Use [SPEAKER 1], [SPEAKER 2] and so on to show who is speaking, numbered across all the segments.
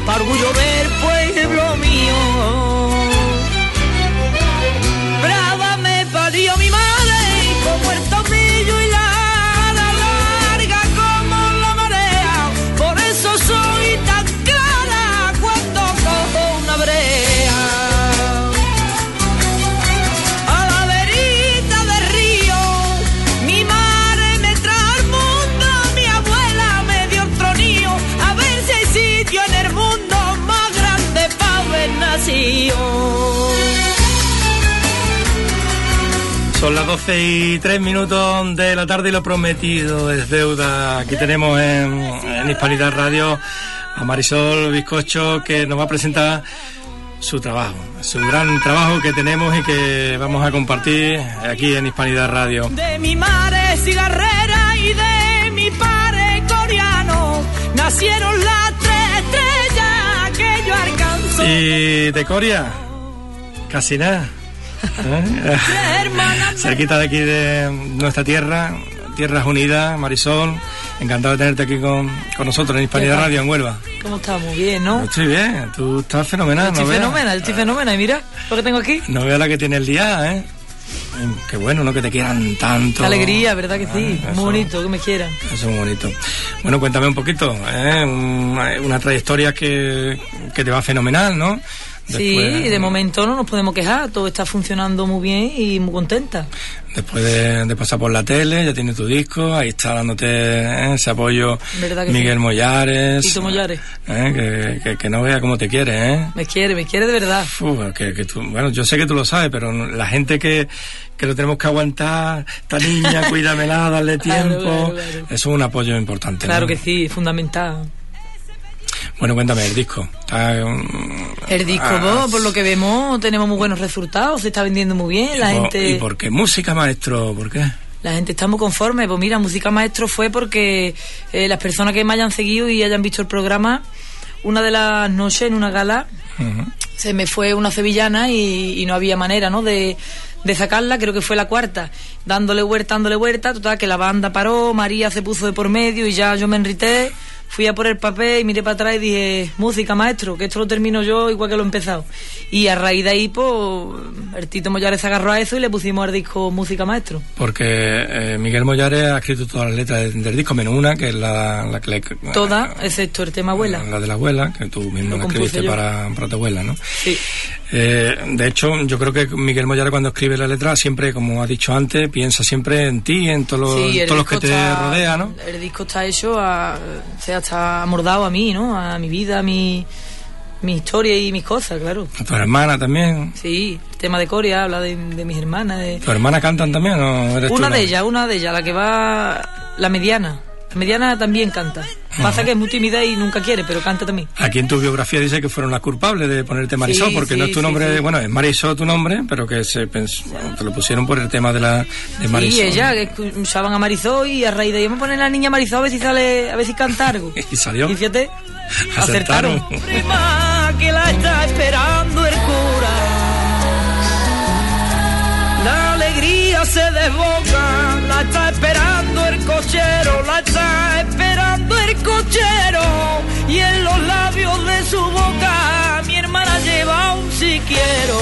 [SPEAKER 1] para orgullo del pueblo mío. Brava me parió mi madre, como el tomillo y la larga como la marea. Por eso soy tan clara cuando cojo una brea. A la verita del río, mi madre me trae al mundo, mi abuela me dio el tronío. A ver si hay sitio en el mundo más grande para haber nacido.
[SPEAKER 2] Son las 12:03 de la tarde y lo prometido es deuda. Aquí tenemos en Hispanidad Radio a Marisol Bizcocho, que nos va a presentar su trabajo, su gran trabajo que tenemos y que vamos a compartir aquí en Hispanidad Radio.
[SPEAKER 1] De mi madre cigarrera y de mi padre coreano nacieron las 3 estrellas que yo alcanzo.
[SPEAKER 2] Y de Coria, casi nada. Cerquita de aquí de nuestra tierra, Tierras Unidas. Marisol, encantado de tenerte aquí con nosotros en Hispanidad Radio en Huelva.
[SPEAKER 1] ¿Cómo estamos? Bien, ¿no?
[SPEAKER 2] Yo estoy bien, tú estás fenomenal.
[SPEAKER 1] Estoy fenomenal, y mira lo que tengo aquí.
[SPEAKER 2] No veas la que tiene el día, ¿eh? Qué bueno, ¿no? Que te quieran tanto.
[SPEAKER 1] Qué alegría, ¿verdad que sí?
[SPEAKER 2] Eso,
[SPEAKER 1] muy bonito, que me quieran.
[SPEAKER 2] Eso es muy bonito. Bueno, cuéntame un poquito, ¿eh? Una trayectoria que te va fenomenal, ¿no? Después,
[SPEAKER 1] sí, de momento no nos podemos quejar, todo está funcionando muy bien y muy contenta.
[SPEAKER 2] Después de pasar por la tele, ya tienes tu disco, ahí está dándote ese apoyo Miguel
[SPEAKER 1] sí.
[SPEAKER 2] Mollares.
[SPEAKER 1] Tito Mollares.
[SPEAKER 2] Que no vea cómo te quiere, ¿eh?
[SPEAKER 1] Me quiere de verdad.
[SPEAKER 2] Que tú, bueno, yo sé que tú lo sabes, pero la gente que lo tenemos que aguantar, esta niña, cuídamela, darle tiempo, claro. Eso es un apoyo importante.
[SPEAKER 1] Claro, ¿no?
[SPEAKER 2] Que
[SPEAKER 1] sí, fundamental.
[SPEAKER 2] Bueno, cuéntame, el disco.
[SPEAKER 1] El disco, por lo que vemos, tenemos muy buenos resultados, se está vendiendo muy bien, la gente...
[SPEAKER 2] ¿Y por qué música, maestro? ¿Por qué?
[SPEAKER 1] La gente está muy conforme. Pues mira, Música Maestro fue porque las personas que me hayan seguido y hayan visto el programa, una de las noches en una gala, se me fue una sevillana y no había manera, ¿no?, de sacarla. Creo que fue la cuarta, dándole vuelta, total, que la banda paró, María se puso de por medio y ya yo me enrité. Fui a por el papel y miré para atrás y dije, música, maestro, que esto lo termino yo igual que lo he empezado. Y a raíz de ahí, pues, el Tito Mollares se agarró a eso y le pusimos al disco Música Maestro.
[SPEAKER 2] Porque Miguel Mollares ha escrito todas las letras del disco, menos una, que es la que le...
[SPEAKER 1] Todas, excepto el tema Abuela.
[SPEAKER 2] La de la abuela, que tú mismo la escribiste para tu abuela, ¿no?
[SPEAKER 1] Sí.
[SPEAKER 2] De hecho, yo creo que Miguel Mollares, cuando escribe la letra, siempre, como has dicho antes, piensa siempre en ti, en todos los que te rodean, ¿no?
[SPEAKER 1] El disco está hecho está amordado a mí, ¿no? A mi vida, a mi historia y mis cosas, claro.
[SPEAKER 2] A tu hermana también.
[SPEAKER 1] Sí, el tema de Coria habla de mis hermanas.
[SPEAKER 2] ¿Tu hermana cantan también o eres
[SPEAKER 1] una de ellas, la que va, la mediana. La mediana también canta. Pasa que es muy tímida y nunca quiere, pero canta también.
[SPEAKER 2] Aquí en tu biografía dice que fueron las culpables de ponerte Marisol, sí, porque no es tu nombre, bueno, es Marisol tu nombre, pero que te lo pusieron por el tema de Marisol.
[SPEAKER 1] Sí, ella, que usaban a Marisol y a raíz de ahí me ponen a la niña Marisol a ver si canta algo.
[SPEAKER 2] ¿Y salió?
[SPEAKER 1] Y fíjate,
[SPEAKER 2] acertaron.
[SPEAKER 1] Prima, que la está esperando el cura. La alegría se desboca, la está esperando el cochero, la está esperando el cochero. Y en los labios de su boca mi hermana lleva un si quiero.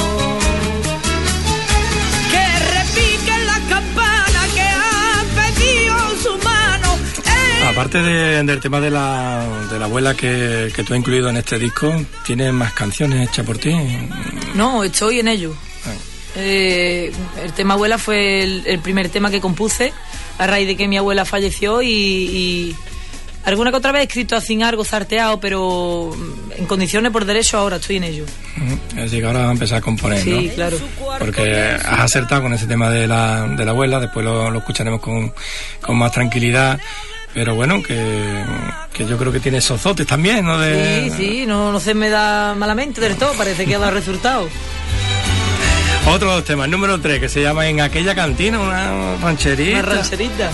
[SPEAKER 1] Que repiquen la campana que ha pedido su mano.
[SPEAKER 2] Aparte del tema de la abuela que tú has incluido en este disco, ¿tienes más canciones hechas por ti?
[SPEAKER 1] No, estoy en ello. El tema Abuela fue el primer tema que compuse a raíz de que mi abuela falleció y alguna que otra vez he escrito así algo sarteado, pero en condiciones por derecho ahora estoy en ello.
[SPEAKER 2] Así que ahora vas a empezar a componer,
[SPEAKER 1] sí,
[SPEAKER 2] ¿no?
[SPEAKER 1] Sí, claro.
[SPEAKER 2] Porque has acertado con ese tema de la abuela, después lo escucharemos con más tranquilidad. Pero bueno, que yo creo que tiene esos dotes también, ¿no?
[SPEAKER 1] Sí, no se me da malamente del todo, parece que ha dado resultado.
[SPEAKER 2] Otro tema, el número 3, que se llama En aquella cantina, una rancherita.
[SPEAKER 1] Una rancherita.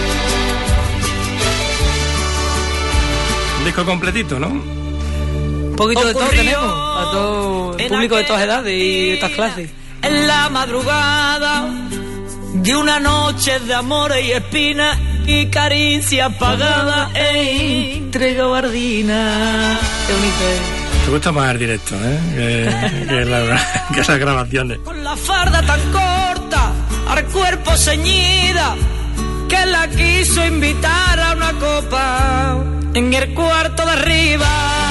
[SPEAKER 2] Un disco completito, ¿no?
[SPEAKER 1] Un poquito de todo tenemos, a todo el público de todas edades y de estas clases. En la madrugada de una noche de amor y espinas, y caricias pagadas entre gabardinas. Qué bonito es.
[SPEAKER 2] Te gusta más el directo, que las grabaciones.
[SPEAKER 1] Con la farda tan corta, al cuerpo ceñida, que la quiso invitar a una copa en el cuarto de arriba.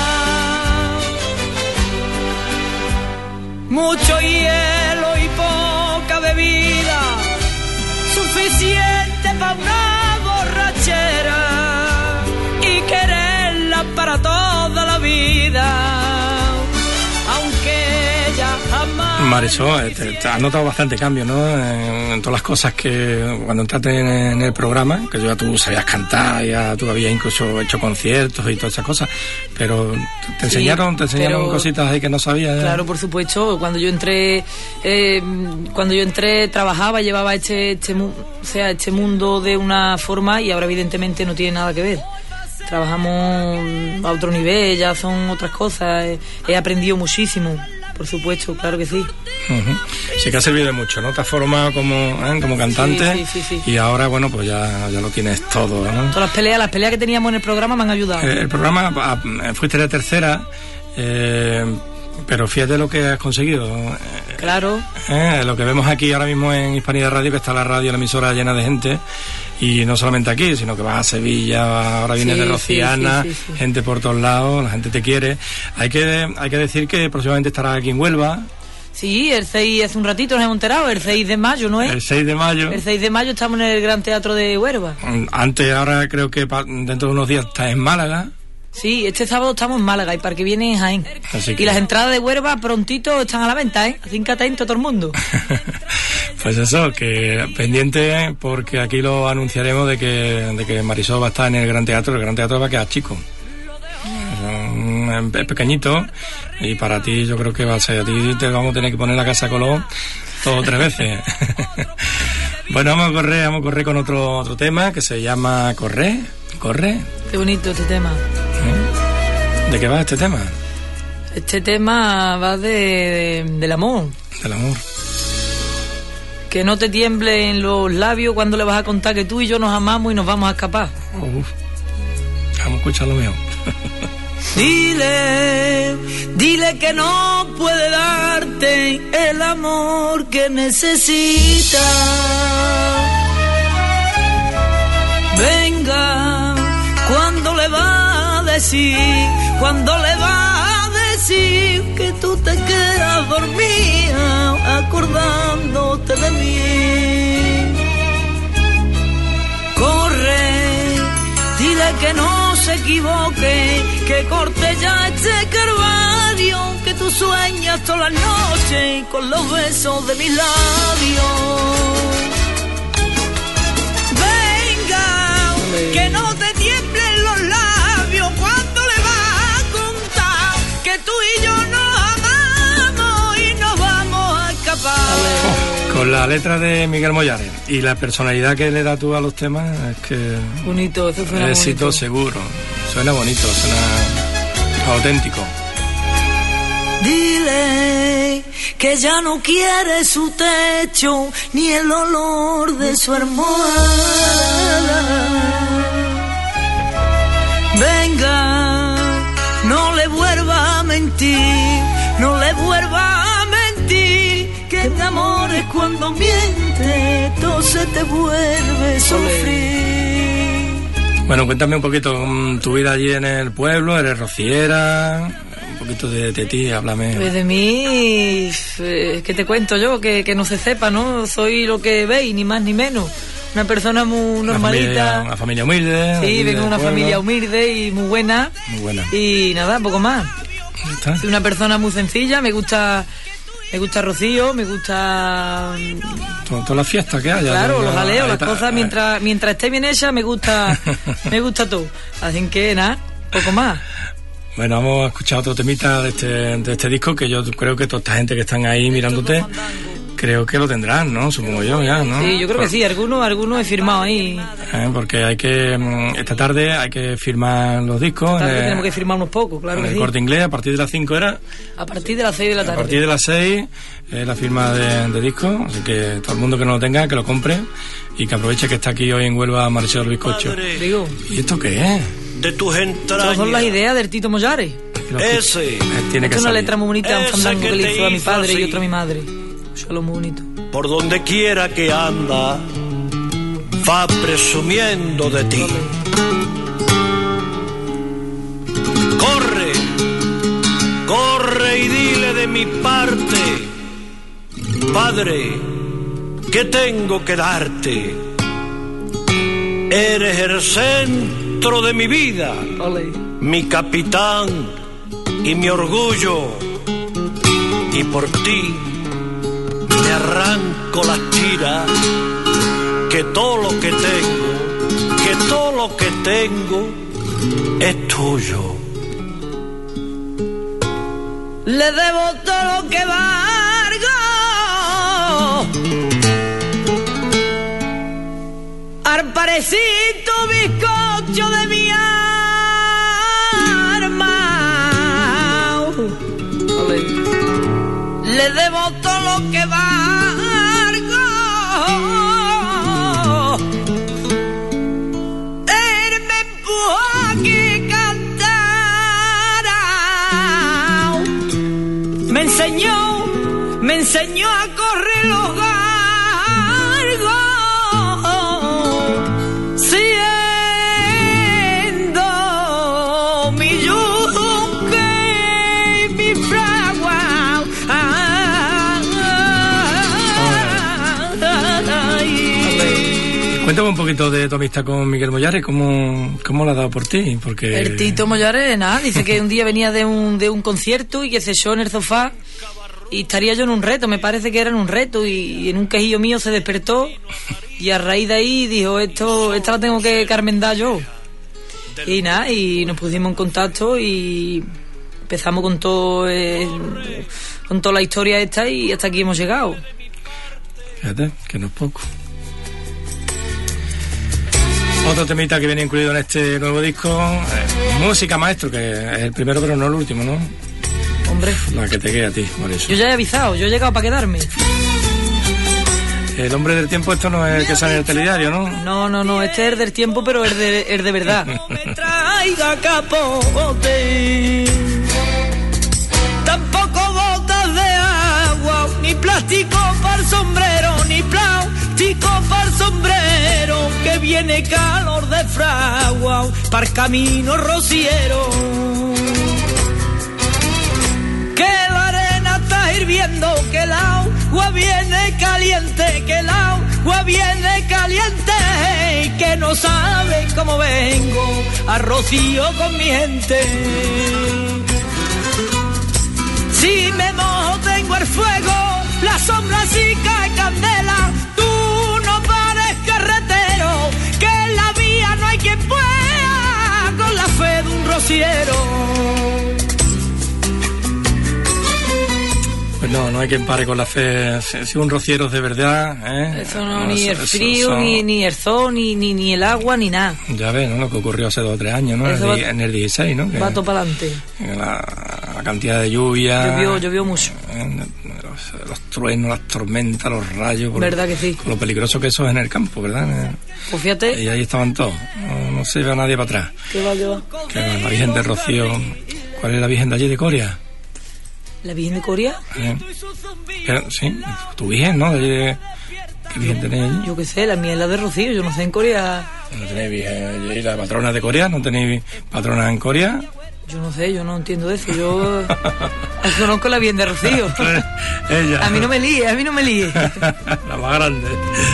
[SPEAKER 1] Mucho hielo y poca bebida, suficiente para una borrachera y quererla para toda la vida, aunque ella jamás...
[SPEAKER 2] Marisol, te has notado bastante cambio, ¿no? En todas las cosas que cuando entraste en el programa, que ya tú sabías cantar, ya tú habías incluso hecho conciertos y todas esas cosas, pero te enseñaron cositas ahí que no sabías.
[SPEAKER 1] Claro, por supuesto. Cuando yo entré trabajaba, llevaba este mundo de una forma, y ahora evidentemente no tiene nada que ver. Trabajamos a otro nivel, ya son otras cosas. He aprendido muchísimo. Por supuesto, claro que sí.
[SPEAKER 2] Uh-huh. Sí que ha servido de mucho, ¿no? Te has formado como cantante,
[SPEAKER 1] sí.
[SPEAKER 2] Y ahora, bueno, pues ya lo tienes todo, ¿no?
[SPEAKER 1] Todas las peleas que teníamos en el programa me han ayudado.
[SPEAKER 2] El programa, fuiste la tercera, pero fíjate lo que has conseguido.
[SPEAKER 1] Claro.
[SPEAKER 2] Lo que vemos aquí ahora mismo en Hispanidad Radio, que está la radio, la emisora llena de gente, y no solamente aquí, sino que vas a Sevilla, ahora vienes de Rociana, sí. Gente por todos lados, la gente te quiere. Hay que decir que próximamente estarás aquí en Huelva.
[SPEAKER 1] Sí, el 6, hace un ratito nos hemos enterado, el 6 de mayo, ¿no es?
[SPEAKER 2] El 6 de mayo.
[SPEAKER 1] El 6 de mayo estamos en el Gran Teatro de Huelva.
[SPEAKER 2] Ahora creo que dentro de unos días estás en Málaga.
[SPEAKER 1] Sí, este sábado estamos en Málaga y para que viene en Jaén. Y las entradas de Huelva prontito están a la venta, así que atento todo el mundo.
[SPEAKER 2] Pues eso, que pendiente, porque aquí lo anunciaremos de que Marisol va a estar en el Gran Teatro. El Gran Teatro va a quedar chico. Es pequeñito, y para ti yo creo que va a ser, a ti te vamos a tener que poner la Casa Colón 2 o 3 veces. Bueno, vamos a correr con otro tema que se llama Corre.
[SPEAKER 1] Qué bonito este tema.
[SPEAKER 2] ¿De qué va este tema?
[SPEAKER 1] Este tema va del amor.
[SPEAKER 2] Del amor.
[SPEAKER 1] Que no te tiemblen los labios cuando le vas a contar que tú y yo nos amamos y nos vamos a escapar.
[SPEAKER 2] Vamos a escucharlo mejor.
[SPEAKER 1] Dile que no puede darte el amor que necesita. Venga, cuando le va a decir que tú te quedas dormida acordándote de mí. Corre, dile que no se equivoque, que corte ya este calvario, que tú sueñas todas las noches con los besos de mis labios. Venga, que no te tiemblen los labios cuando le vas a contar que tú y yo nos amamos y nos vamos a escapar.
[SPEAKER 2] Con la letra de Miguel Mollares y la personalidad que le da tú a los temas, es que...
[SPEAKER 1] Bonito, eso suena bonito.
[SPEAKER 2] Éxito seguro. Suena bonito, suena auténtico.
[SPEAKER 1] Dile que ya no quiere su techo ni el olor de su almohada. Venga, no le vuelva a mentir, no le vuelva a mentir, que de amor es cuando miente, todo se te vuelve sufrir.
[SPEAKER 2] Bueno, cuéntame un poquito tu vida allí en el pueblo, eres rociera, un poquito de ti, háblame.
[SPEAKER 1] Pues de mí, ¿qué te cuento yo? Que no se sepa, ¿no? Soy lo que veis, ni más ni menos. Una persona muy normalita.
[SPEAKER 2] Una familia humilde.
[SPEAKER 1] Sí, vengo de una familia humilde y muy buena.
[SPEAKER 2] Muy buena.
[SPEAKER 1] Y nada, poco más. Soy una persona muy sencilla, me gusta Rocío, me gusta...
[SPEAKER 2] Todas las fiestas que haya.
[SPEAKER 1] Claro, los jaleos, las cosas, mientras esté bien hecha, me gusta todo. Así que nada, poco más.
[SPEAKER 2] Bueno, vamos a escuchar otro temita de este disco, que yo creo que toda esta gente que están ahí mirándote creo que lo tendrán, ¿no? Supongo yo, ya, ¿no?
[SPEAKER 1] Sí, yo creo que sí, algunos he firmado ahí.
[SPEAKER 2] Porque hay que, esta tarde hay que firmar los discos.
[SPEAKER 1] Esta tarde tenemos que firmar unos pocos, claro que sí.
[SPEAKER 2] El Corte Inglés, a partir de las 5 era.
[SPEAKER 1] A partir de las 6 de la tarde.
[SPEAKER 2] A partir de las 6, la firma de discos, así que todo el mundo que no lo tenga, que lo compre y que aproveche que está aquí hoy en Huelva Marisol Bizcocho.
[SPEAKER 1] Digo.
[SPEAKER 2] ¿Y esto qué es?
[SPEAKER 3] De tus entrañas.
[SPEAKER 1] Esas son las ideas del Tito Mollares.
[SPEAKER 3] Ese.
[SPEAKER 2] Tiene que
[SPEAKER 1] es una
[SPEAKER 2] salir.
[SPEAKER 1] letra muy bonita, un fandango que le hizo a mi padre
[SPEAKER 3] así.
[SPEAKER 1] y otra a mi madre. Solo muy bonito.
[SPEAKER 3] Por donde quiera que anda, va presumiendo de ti. Corre, corre y dile de mi parte, Padre, que tengo que darte. Eres el centro de mi vida, mi capitán y mi orgullo, y por ti me arranco las tiras, que todo lo que tengo es tuyo.
[SPEAKER 1] Le debo todo lo que valgo al parecito bizcocho de mi alma. Le debo todo lo que valgo. Él me empujó a que cantara. Me enseñó a correr los galgos, siendo mi yunque y mi fragua.
[SPEAKER 2] Cuéntame un poquito de tu amistad con Miguel Mollares, ¿cómo la ha dado por ti? Porque
[SPEAKER 1] El Tito Mollares, nada, dice que un día venía de un concierto y que se echó en el sofá y estaría yo en un reto, me parece que era en un reto, y en un quejillo mío se despertó y a raíz de ahí dijo, esta la tengo que carmendar yo. Y nada, y nos pusimos en contacto y empezamos con toda la historia esta y hasta aquí hemos llegado.
[SPEAKER 2] Fíjate, que no es poco. Otro temita que viene incluido en este nuevo disco, Música Maestro, que es el primero pero no el último, ¿no?
[SPEAKER 1] Hombre,
[SPEAKER 2] La que te quede a ti, por eso.
[SPEAKER 1] yo ya he avisado, yo he llegado para quedarme.
[SPEAKER 2] El hombre del tiempo, esto no es el que sale en el telediario, ¿no?
[SPEAKER 1] No, este es el del tiempo, pero es de verdad. No me traiga capote, tampoco botas de agua, ni plástico para el sombrero, ni plástico para el sombrero, que viene calor de fragua para el camino rociero. Que la arena está hirviendo, que el agua viene caliente, que el agua viene caliente, y que no sabe cómo vengo a Rocío con mi gente. Si me mojo tengo el fuego, la sombra sí cae candela, tú no pares carretero, que en la vía no hay quien pueda con la fe de un rociero.
[SPEAKER 2] Pues no hay quien pare con la fe. Si un rociero es de verdad, ¿eh?
[SPEAKER 1] Eso no, ni el frío, ni el sol, ni el agua, ni nada.
[SPEAKER 2] Ya ves, ¿no? Lo que ocurrió hace 2 o 3 años, ¿no? En el 16, ¿no?
[SPEAKER 1] Va todo para adelante.
[SPEAKER 2] La cantidad de lluvia.
[SPEAKER 1] Llovió mucho.
[SPEAKER 2] Los truenos, las tormentas, los rayos.
[SPEAKER 1] ¿Verdad que sí?
[SPEAKER 2] Con lo peligroso que eso es en el campo, ¿verdad?
[SPEAKER 1] Pues fíjate.
[SPEAKER 2] Y ahí estaban todos. No se ve a nadie para atrás.
[SPEAKER 1] ¿Qué va?
[SPEAKER 2] Que la Virgen de Rocío. ¿Cuál es la Virgen de allí de Coria?
[SPEAKER 1] ¿La Virgen de Coria?
[SPEAKER 2] Pero, sí, tu Virgen, ¿no? ¿Qué Virgen tenéis allí?
[SPEAKER 1] Yo qué sé, la mía es la de Rocío, yo no sé en Coria.
[SPEAKER 2] ¿No tenéis Virgen allí, la patrona de Coria? ¿No tenéis patrona en Coria?
[SPEAKER 1] Yo no sé, yo no entiendo de eso, yo conozco la Virgen de Rocío.
[SPEAKER 2] Ella.
[SPEAKER 1] A mí no me líe.
[SPEAKER 2] La más grande.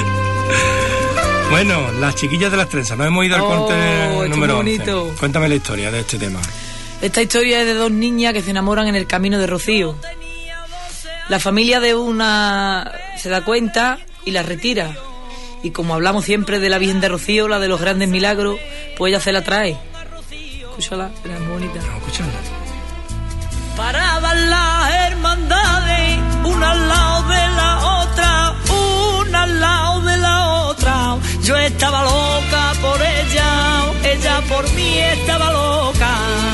[SPEAKER 2] Bueno, las chiquillas de las trenzas, nos hemos ido al corte número 11. Cuéntame la historia de este tema.
[SPEAKER 1] Esta historia es de 2 niñas que se enamoran en el camino de Rocío. La familia de una se da cuenta y la retira. Y como hablamos siempre de la Virgen de Rocío, la de los grandes milagros, pues ella se la trae. Escúchala, era muy bonita.
[SPEAKER 2] Vamos a escucharla.
[SPEAKER 1] Paraban las hermandades, una al lado de la otra,
[SPEAKER 4] por mí estaba loca.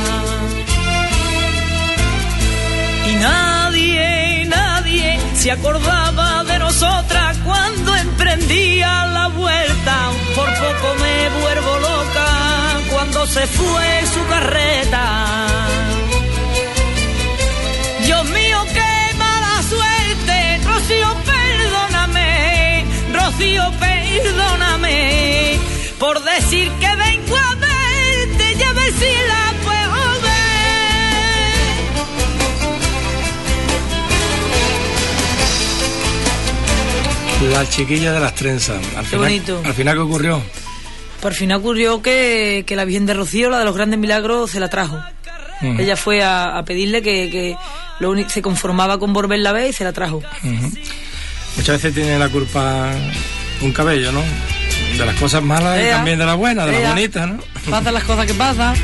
[SPEAKER 4] Y nadie se acordaba de nosotras cuando emprendía la vuelta. Por poco me vuelvo loca cuando se fue su carreta. Dios mío, qué mala suerte, Rocío, perdóname, Rocío, perdóname, por decir que vengo a verte y a ver si la puedo ver.
[SPEAKER 2] La chiquilla de las trenzas.
[SPEAKER 1] Qué bonito.
[SPEAKER 2] ¿Al final qué ocurrió?
[SPEAKER 1] Por fin ocurrió que la Virgen de Rocío, la de los grandes milagros, se la trajo. Ella fue a pedirle que se conformaba con volverla a ver y se la trajo.
[SPEAKER 2] Muchas veces tiene la culpa un cabello, ¿no? De las cosas malas y también de las buenas, de las bonitas, ¿no?
[SPEAKER 1] Pasan las cosas que pasan.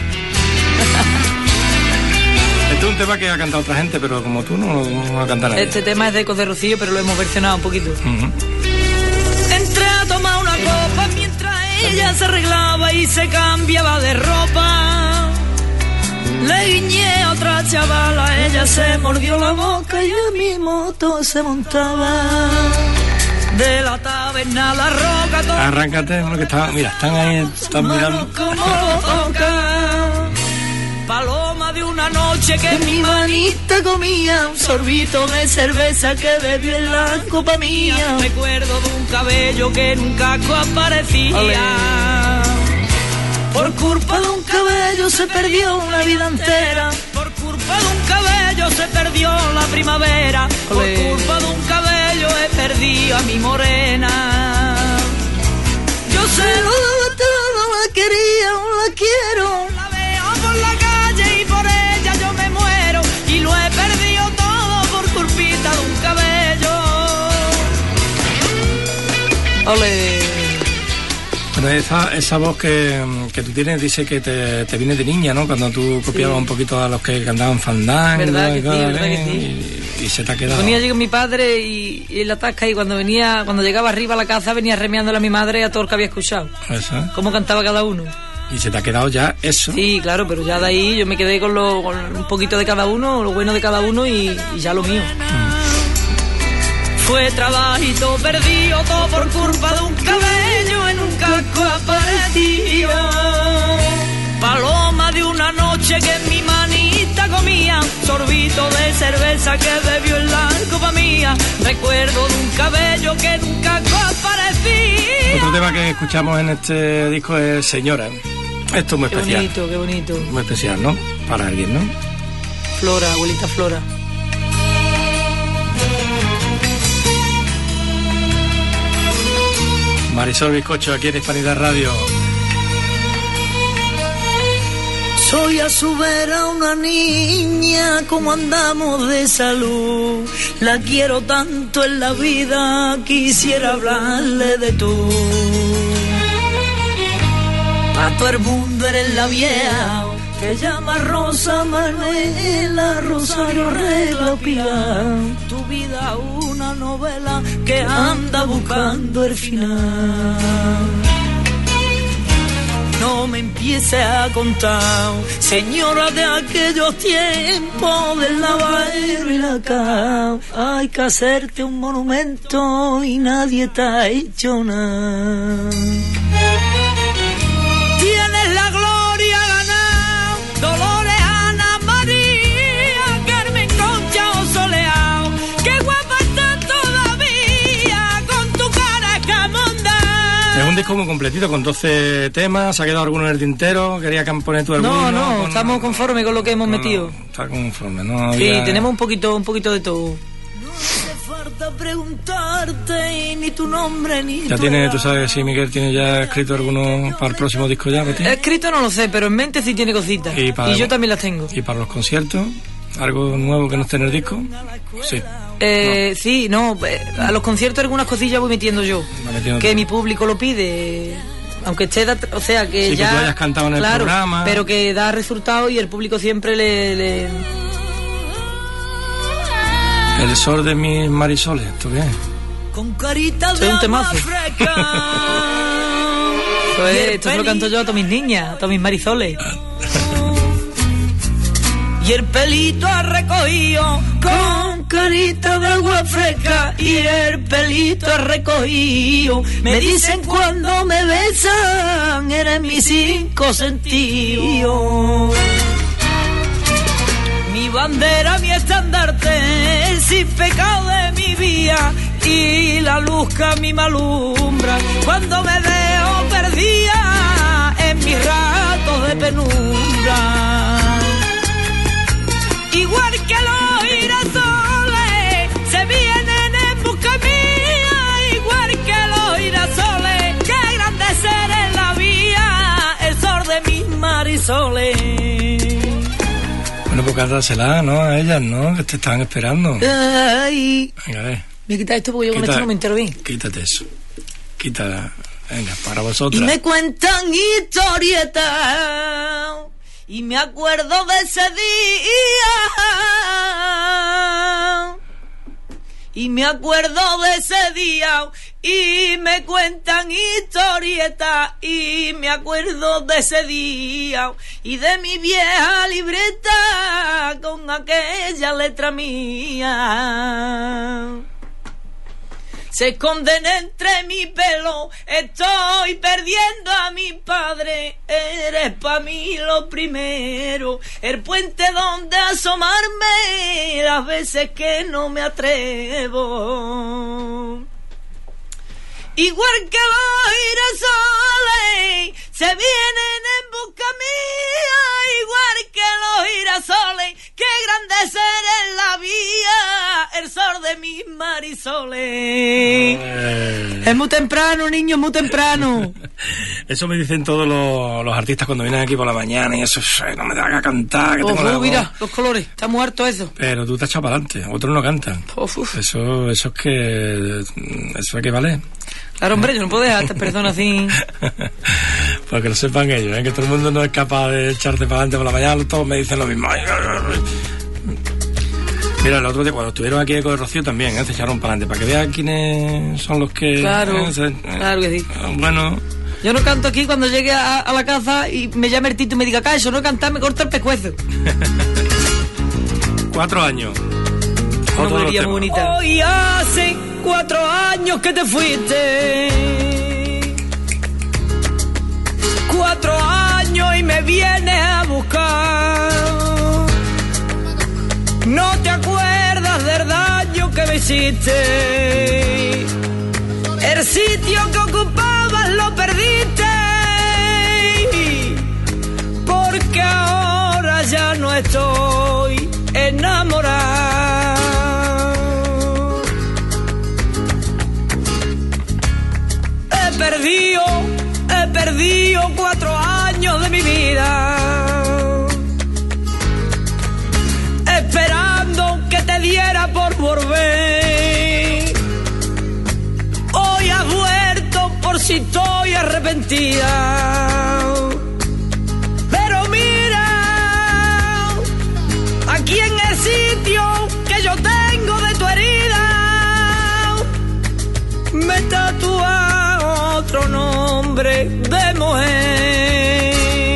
[SPEAKER 2] Este es un tema que ha cantado otra gente, pero como tú no va a cantar nadie.
[SPEAKER 1] Este tema es de Ecos de Rocío, pero lo hemos versionado un poquito. Entré a tomar una copa mientras ella se arreglaba y se cambiaba de ropa. Le guiñé a otra chavala, ella se mordió la boca y a mi moto se montaba. De la taberna a la roca.
[SPEAKER 2] Arráncate, lo que está. Mira, están ahí, están mirando.
[SPEAKER 1] Paloma de una noche que mi manita comía un sorbito de cerveza que bebió en la copa mía. Recuerdo de un cabello que en un casco aparecía. Olé. Por culpa de un cabello se perdió una vida entera. Por culpa de un cabello se perdió la primavera. Olé. Por culpa de un cabello he perdido a mi morena. Yo se lo daba todo, la quería, la quiero. La veo por la calle y por ella yo me muero. Y lo he perdido todo por culpita de un cabello. Ole.
[SPEAKER 2] Bueno, esa voz que tú tienes dice que te viene de niña, ¿no? Cuando tú copiabas un poquito a los que cantaban fandango.
[SPEAKER 1] ¿Verdad que sí? ¿Verdad que sí?
[SPEAKER 2] Y se te ha quedado.
[SPEAKER 1] Venía yo con mi padre y en la tasca, y cuando llegaba arriba a la casa venía remiándole a mi madre a todo lo que había escuchado.
[SPEAKER 2] Eso.
[SPEAKER 1] Cómo cantaba cada uno.
[SPEAKER 2] Y se te ha quedado ya eso.
[SPEAKER 1] Sí, claro, pero ya de ahí yo me quedé con un poquito de cada uno, lo bueno de cada uno y ya lo mío. Fue trabajito perdido, todo por culpa de un cabello en un casco aparecido. Paloma de una noche que en mi manita comía, sorbito de cerveza que bebió en la copa mía. Recuerdo de un cabello que en un casco aparecía.
[SPEAKER 2] Otro tema que escuchamos en este disco es Señora. Esto es muy especial.
[SPEAKER 1] Qué bonito.
[SPEAKER 2] Muy especial, ¿no? Para alguien, ¿no?
[SPEAKER 1] Flora, abuelita Flora.
[SPEAKER 2] Marisol Bizcocho, aquí en Hispanidad Radio.
[SPEAKER 1] Soy a su vera una niña, como andamos de salud. La quiero tanto en la vida, quisiera hablarle de tú. Pa' todo el mundo eres la vieja, que llama Rosa Manuela, Rosario Regla Pilar. Tu vida una novela que anda buscando el final. No me empieces a contar, señora, de aquellos tiempos del lavadero y la cama. Hay que hacerte un monumento y nadie te ha hecho nada. Tienes la gloria ganada, Dolores, Ana, María, Carmen, Concha o Soleao. Qué guapa estás todavía con tu cara escamonda.
[SPEAKER 2] Es un disco muy completito, con 12 temas. ¿Se ha quedado alguno en el tintero? ¿Quería poner tú alguno?
[SPEAKER 1] No, estamos conformes con lo que hemos metido.
[SPEAKER 2] Está conforme, ¿no?
[SPEAKER 1] Sí, tenemos un poquito de todo. No hace falta preguntarte ni tu nombre ni
[SPEAKER 2] ya
[SPEAKER 1] tu
[SPEAKER 2] tiene,
[SPEAKER 1] edad.
[SPEAKER 2] tú sabes si Miguel tiene ya escrito alguno para el próximo disco ya, Betty.
[SPEAKER 1] Escrito no lo sé, pero en mente sí tiene cositas. Y yo también las tengo.
[SPEAKER 2] ¿Y para los conciertos? ¿Algo nuevo que no esté en el disco? Sí.
[SPEAKER 1] Sí, no, a los conciertos algunas cosillas voy metiendo yo. Que mi público lo pide. Aunque esté, o sea, que
[SPEAKER 2] sí,
[SPEAKER 1] ya...
[SPEAKER 2] que tú hayas cantado en el programa.
[SPEAKER 1] Pero que da resultado y el público siempre le...
[SPEAKER 2] El sol de mis marisoles, ¿esto qué es?
[SPEAKER 1] Con carita de un temazo. Esto se lo canto yo a todas mis niñas, a todas mis marisoles.
[SPEAKER 4] Y el pelito ha recogido con carita de agua fresca, y el pelito ha recogido. Me dicen cuando me besan, eres mis 5 sentidos. Mi bandera, mi estandarte, el sin pecado de mi vía, y la luz que a mí me alumbra cuando me veo perdida en mis ratos de penumbra. Igual que los girasoles se vienen en busca mía, igual que los girasoles, qué grande ser en la vía, el sol de mis marisoles.
[SPEAKER 2] Bueno, pues cántasela, ¿no? A ellas, ¿no? Que te estaban esperando.
[SPEAKER 1] Ay.
[SPEAKER 2] Venga, a ver.
[SPEAKER 1] Me quita esto porque yo con esto no me entero bien.
[SPEAKER 2] Quítate eso. Quita. Venga, para vosotras.
[SPEAKER 4] Y me cuentan historietas, y me acuerdo de ese día, y me acuerdo de ese día, y me cuentan historietas, y me acuerdo de ese día, y de mi vieja libreta con aquella letra mía. Se esconden entre mi pelo, estoy perdiendo a mi padre, eres pa' mí lo primero, el puente donde asomarme las veces que no me atrevo. Igual que los girasoles se vienen en busca mía, igual que los girasoles, qué grande ser en la vía, el sol de mis marisoles.
[SPEAKER 1] Es muy temprano, niño, es muy temprano.
[SPEAKER 2] Eso me dicen todos los artistas cuando vienen aquí por la mañana, y eso, no me da a cantar. Que tengo la voz.
[SPEAKER 1] Mira, los colores, está muerto eso.
[SPEAKER 2] Pero tú te has echado para adelante, otros no cantan. Eso es que... Eso hay que valer.
[SPEAKER 1] Claro, hombre, yo no puedo dejar a estas personas así.
[SPEAKER 2] Para que lo sepan ellos, que todo el mundo no es capaz de echarte para adelante por la mañana, todos me dicen lo mismo. Mira, el otro día cuando estuvieron aquí con el Rocío también, se echaron para adelante, para que vean quiénes son los que...
[SPEAKER 1] Claro, claro que sí.
[SPEAKER 2] Bueno...
[SPEAKER 1] Yo no canto aquí cuando llegue a la casa y me llame el Tito y me diga, eso no cantar, me corta el pescuezo.
[SPEAKER 2] 4 años.
[SPEAKER 1] Una bulería muy bonita.
[SPEAKER 4] Hoy hace 4 años que te fuiste, 4 años y me vienes a buscar. No te acuerdas del daño que me hiciste, el sitio que ocupabas lo perdiste, porque ahora ya no estoy enamorado. He perdido 4 años de mi vida, esperando que te diera por volver. Hoy has vuelto por si estoy arrepentida. Pero mira, aquí en el sitio que yo tengo de tu herida, me tatúa otro nombre de mujer.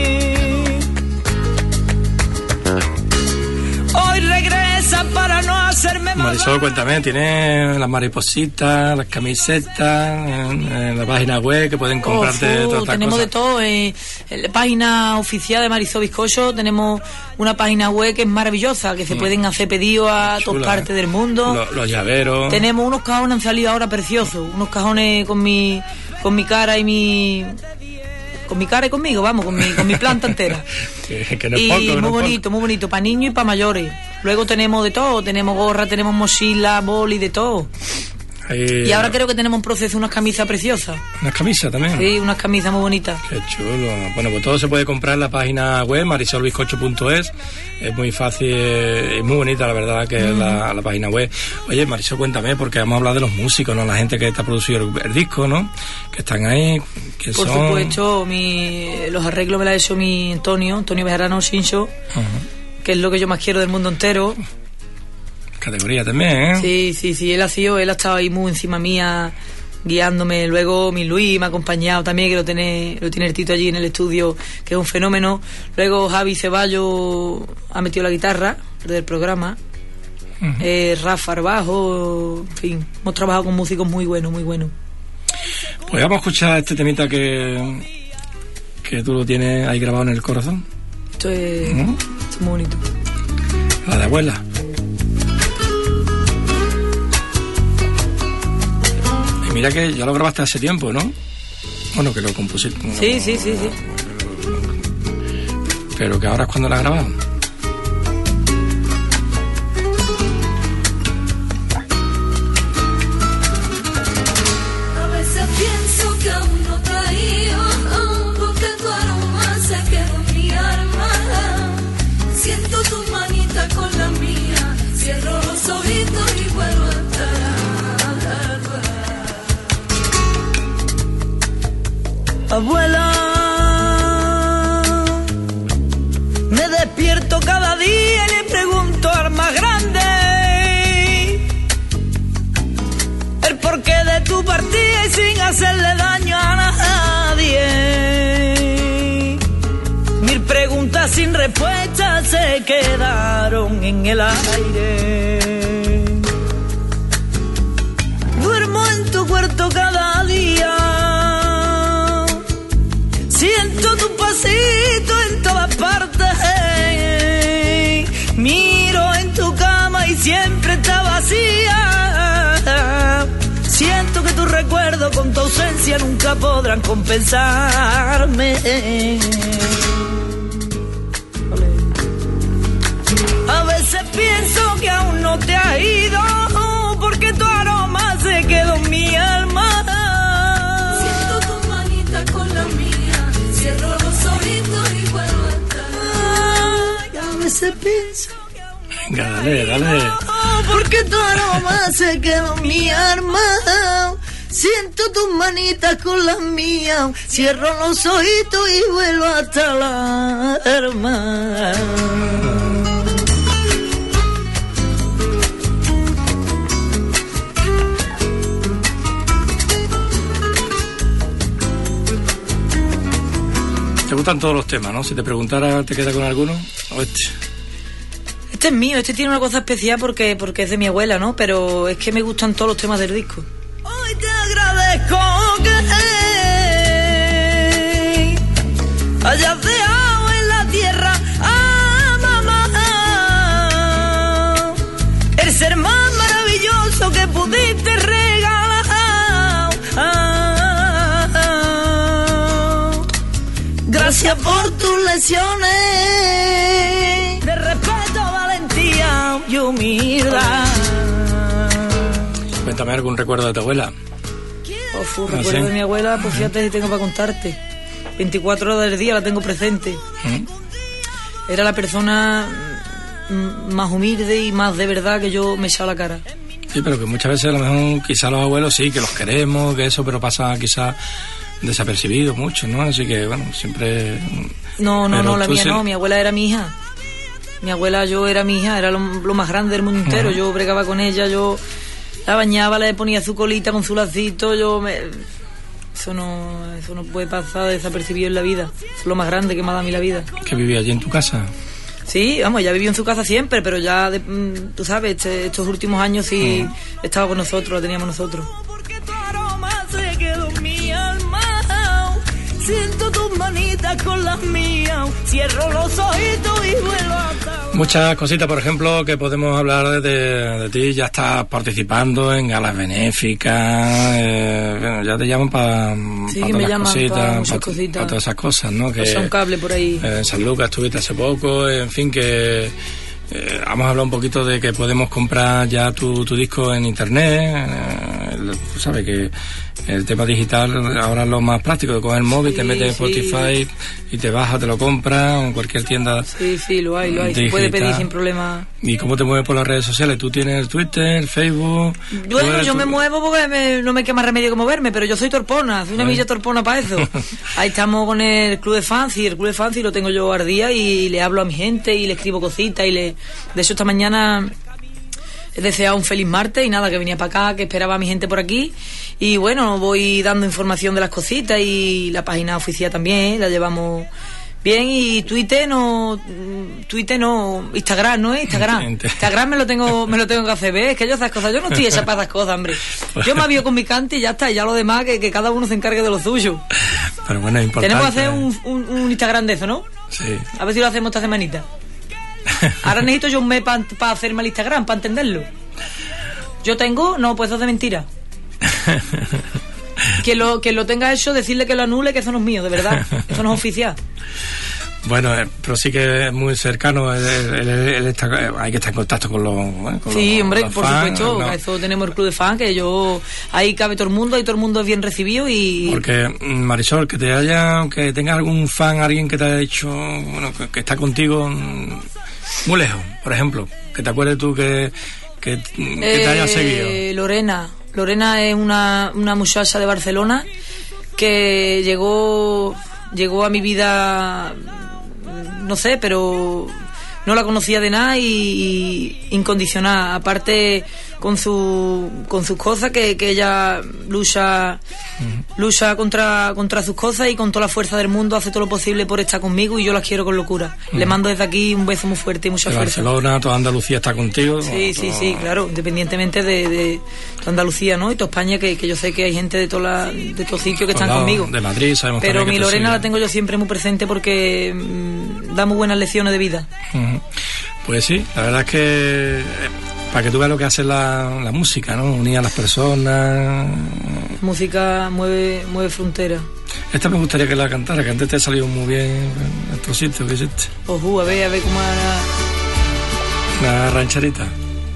[SPEAKER 4] Hoy regresa para no hacerme mal.
[SPEAKER 2] Marisol, cuéntame, tiene las maripositas, las camisetas en la página web que pueden comprarte todas estas
[SPEAKER 1] tenemos
[SPEAKER 2] cosas.
[SPEAKER 1] de todo, en la página oficial de Marisol Bizcocho tenemos una página web que es maravillosa, que se pueden hacer pedidos a todas partes del mundo.
[SPEAKER 2] Los llaveros.
[SPEAKER 1] Tenemos unos cajones, han salido ahora preciosos, unos cajones con mi cara y mi... Con mi cara y conmigo, vamos, con mi planta entera.
[SPEAKER 2] que no es
[SPEAKER 1] y
[SPEAKER 2] poco, que
[SPEAKER 1] muy
[SPEAKER 2] no
[SPEAKER 1] bonito, muy bonito, para niños y para mayores. Luego tenemos de todo, tenemos gorra, tenemos mochila, boli, de todo. Y ahora creo que tenemos en proceso unas camisas preciosas.
[SPEAKER 2] ¿Unas camisas también?
[SPEAKER 1] Sí, unas camisas muy bonitas.
[SPEAKER 2] Qué chulo. Bueno, pues todo se puede comprar en la página web marisolbizcocho.es. Es muy fácil y muy bonita, la verdad, que es la página web. Oye, Marisol, cuéntame, porque vamos a hablar de los músicos, ¿no? La gente que está produciendo el disco, ¿no? Que están ahí.
[SPEAKER 1] Por supuesto, los arreglos me los ha hecho mi Antonio Bejarano Sincho, que es lo que yo más quiero del mundo entero.
[SPEAKER 2] Categoría también, ¿eh?
[SPEAKER 1] Sí, él ha estado ahí muy encima mía guiándome. Luego mi Luis me ha acompañado también, que lo tiene el Tito allí en el estudio, que es un fenómeno. Luego Javi Ceballos ha metido la guitarra del programa. Rafa Arbajo, en fin, hemos trabajado con músicos muy buenos, muy buenos.
[SPEAKER 2] Pues vamos a escuchar este temita que tú lo tienes ahí grabado en el corazón.
[SPEAKER 1] Esto es muy bonito.
[SPEAKER 2] La de Abuela. Y mira que ya lo grabaste hace tiempo, ¿no? Bueno, que lo compusiste.
[SPEAKER 1] Sí.
[SPEAKER 2] Pero que ahora es cuando la has grabado.
[SPEAKER 4] Abuela, me despierto cada día y le pregunto al más grande el porqué de tu partida y sin hacerle daño a nadie. 1000 preguntas sin respuesta se quedaron en el aire. Duermo en tu cuarto cada día, siento tu pasito en todas partes. Miro en tu cama y siempre está vacía. Siento que tu recuerdo con tu ausencia nunca podrán compensarme. A veces pienso que aún no te has ido, porque tu aroma se quedó en mi alma. Siento tu manita con la mía, cierro los ojitos y vuelvo a estar. Ay, a veces pienso.
[SPEAKER 2] Venga, dale.
[SPEAKER 4] Porque tu aroma se quedó en mi alma. Siento tus manitas con las mías, cierro los ojitos y vuelvo hasta la alma.
[SPEAKER 2] Te gustan todos los temas, ¿no? Si te preguntara, ¿te queda con alguno? ¿O este
[SPEAKER 1] es mío, este tiene una cosa especial porque es de mi abuela, ¿no? Pero es que me gustan todos los temas del disco.
[SPEAKER 4] Hoy te agradezco que hayas dejado en la tierra a mamá, el ser más maravilloso que pudiste regalar. Gracias por tus lecciones de respeto, valentía y humildad.
[SPEAKER 2] Cuéntame algún recuerdo de tu abuela.
[SPEAKER 1] Recuerdo de mi abuela, pues fíjate si tengo para contarte. 24 horas del día la tengo presente. Era la persona más humilde y más de verdad que yo me echaba la cara.
[SPEAKER 2] Sí, pero que muchas veces a lo mejor quizás los abuelos sí, que los queremos, que eso, pero pasa quizás desapercibido mucho, ¿no? Así que, bueno, siempre...
[SPEAKER 1] No, la mía no, mi abuela era mi hija. Mi abuela, yo era mi hija, era lo más grande del mundo entero. Yo bregaba con ella, yo la bañaba, le ponía su colita con su lacito, Eso no puede pasar desapercibido en la vida. Es lo más grande que me ha dado a mí la vida.
[SPEAKER 2] ¿Que vivía allí en tu casa?
[SPEAKER 1] Sí, vamos, ella vivió en su casa siempre, pero ya, tú sabes, estos últimos años sí estaba con nosotros, la teníamos nosotros.
[SPEAKER 4] Siento tus manitas con las mías, cierro los ojitos y vuelvo a estar.
[SPEAKER 2] Muchas cositas, por ejemplo, que podemos hablar de ti. Ya estás participando en galas benéficas, ya te llaman para
[SPEAKER 1] muchas cositas,
[SPEAKER 2] para todas esas cosas, ¿no? Que
[SPEAKER 1] son cable por ahí.
[SPEAKER 2] En San Lucas estuviste hace poco, en fin, que vamos a hablar un poquito de que podemos comprar ya tu disco en internet. Sabes que el tema digital ahora es lo más práctico, de coger el móvil, te metes en Spotify y te bajas, te lo compras o en cualquier tienda.
[SPEAKER 1] Sí, lo hay, se puede pedir sin problema.
[SPEAKER 2] ¿Y cómo te mueves por las redes sociales? ¿Tú tienes Twitter, Facebook?
[SPEAKER 1] Bueno, yo me muevo porque no me queda más remedio que moverme, pero yo soy torpona, soy una milla torpona para eso. Ahí estamos con el Club de Fans, y el Club de Fans lo tengo yo al día y le hablo a mi gente y le escribo cositas de hecho esta mañana he deseado un feliz martes y nada, que venía para acá, que esperaba a mi gente por aquí. Y bueno, voy dando información de las cositas y la página oficial también, la llevamos bien. Y Twitter no, Instagram, ¿no es? Instagram me lo tengo que hacer, ¿ves? Es que yo esas cosas, yo no estoy hecha para esas cosas, hombre. Yo me avío con mi cante y ya está, y ya lo demás, que cada uno se encargue de lo suyo.
[SPEAKER 2] Pero bueno, es importante.
[SPEAKER 1] Tenemos que hacer un Instagram de eso, ¿no?
[SPEAKER 2] Sí.
[SPEAKER 1] A ver si lo hacemos esta semanita. Ahora necesito yo un mes para hacerme el Instagram, para entenderlo. Yo tengo, no, pues eso es de mentira. Quien lo tenga hecho, decirle que lo anule, que eso no es mío, de verdad. Eso no es oficial.
[SPEAKER 2] Bueno, pero sí que es muy cercano. Él está, hay que estar en contacto con los.
[SPEAKER 1] Sí,
[SPEAKER 2] los,
[SPEAKER 1] hombre,
[SPEAKER 2] los
[SPEAKER 1] por
[SPEAKER 2] fans,
[SPEAKER 1] supuesto.
[SPEAKER 2] ¿no?
[SPEAKER 1] Eso tenemos el club de fans, que ahí cabe todo el mundo, ahí todo el mundo es bien recibido y.
[SPEAKER 2] Porque, Marisol, que tengas algún fan, alguien que te haya dicho, bueno, que está contigo muy lejos, por ejemplo, que te acuerdes tú que te haya seguido.
[SPEAKER 1] Lorena es una muchacha de Barcelona que llegó a mi vida, no sé, pero no la conocía de nada y incondicionada. Aparte con sus cosas, que ella lucha contra sus cosas y con toda la fuerza del mundo hace todo lo posible por estar conmigo y yo las quiero con locura. Le mando desde aquí un beso muy fuerte y mucha fuerza.
[SPEAKER 2] Barcelona, toda Andalucía está contigo.
[SPEAKER 1] Sí, claro, independientemente de toda Andalucía, ¿no? Y toda España, que yo sé que hay gente de todos sitios que están conmigo.
[SPEAKER 2] De Madrid, sabemos.
[SPEAKER 1] Pero mi Lorena
[SPEAKER 2] sí.
[SPEAKER 1] La tengo yo siempre muy presente porque da muy buenas lecciones de vida.
[SPEAKER 2] Pues sí, la verdad es que para que tú veas lo que hace la música, ¿no? Unir a las personas.
[SPEAKER 1] Música mueve fronteras.
[SPEAKER 2] Esta me gustaría que la cantara, que antes te ha salido muy bien en estos sitios que hiciste.
[SPEAKER 1] Ojo, a ver cómo era.
[SPEAKER 2] Una rancherita.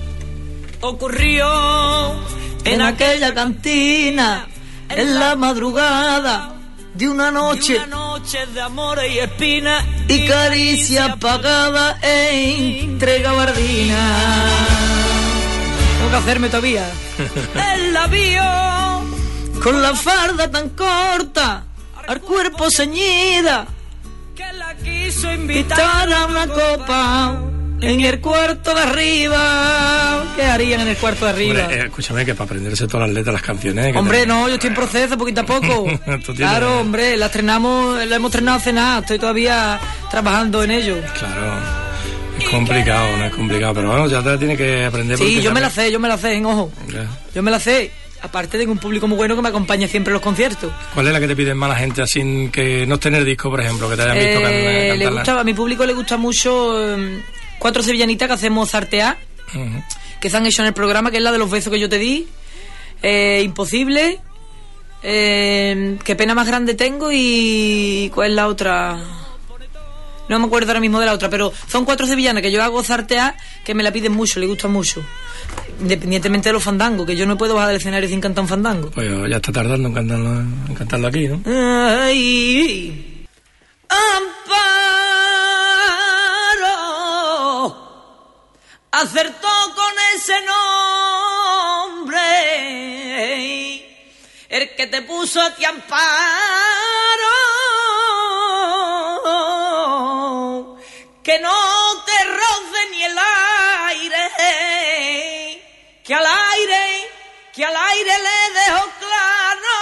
[SPEAKER 4] Ocurrió en aquella cantina, en la madrugada de una noche de amor y espina y caricia apagada entre gabardinas.
[SPEAKER 1] Tengo que hacerme todavía.
[SPEAKER 4] Él la vio con la farda tan corta, al cuerpo ceñida, que la quiso invitar a una copa en el cuarto de arriba.
[SPEAKER 1] ¿Qué harían en el cuarto de arriba?
[SPEAKER 2] Hombre, escúchame, que para aprenderse todas las letras de las canciones.
[SPEAKER 1] Hombre, no, yo estoy en proceso, poquito a poco. Claro, hombre, la hemos estrenado hace nada, estoy todavía trabajando en ello.
[SPEAKER 2] Claro, es complicado, no es complicado, pero bueno, ya te tienes que aprender.
[SPEAKER 1] Sí, yo me la sé, en ojo.
[SPEAKER 2] Ya.
[SPEAKER 1] Yo me la sé. Aparte tengo un público muy bueno que me acompaña siempre en los conciertos.
[SPEAKER 2] ¿Cuál es la que te piden más la gente, así que no tener disco, por ejemplo, que te hayan visto cantarla?
[SPEAKER 1] A mi público le gusta mucho 4 sevillanitas que hacemos Zartear, que se han hecho en el programa, que es la de los besos que yo te di, Imposible, Qué pena más grande tengo y ¿cuál es la otra? No me acuerdo ahora mismo de la otra, pero son 4 sevillanas que yo hago Zartear, que me la piden mucho, le gustan mucho. Independientemente de los fandangos, que yo no puedo bajar del escenario sin cantar un fandango.
[SPEAKER 2] Pues ya está tardando en cantarlo aquí, ¿no?
[SPEAKER 4] Ay, Amparo acertó con ese nombre, el que te puso a ti Amparo, que no te roce ni el aire, que al aire le dejo claro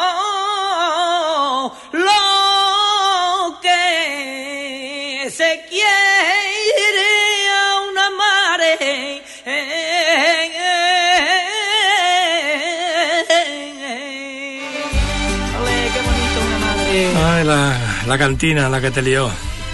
[SPEAKER 4] lo que se quiere a una mare.
[SPEAKER 1] Ole, qué bonito una madre.
[SPEAKER 2] Ay, la cantina, la que te lió.